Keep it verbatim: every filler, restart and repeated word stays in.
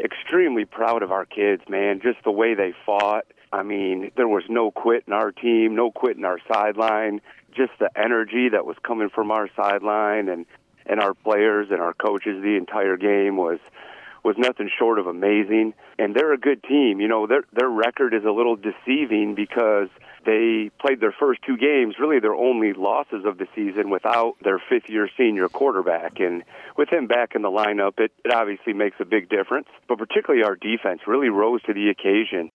extremely proud of our kids, man, just the way they fought. I mean, there was no quit in our team, no quit in our sideline, just the energy that was coming from our sideline and, and our players and our coaches the entire game was was nothing short of amazing. And they're a good team. You know, their their record is a little deceiving because they played their first two games, really their only losses of the season, without their fifth-year senior quarterback. And with him back in the lineup, it, it obviously makes a big difference. But particularly our defense really rose to the occasion.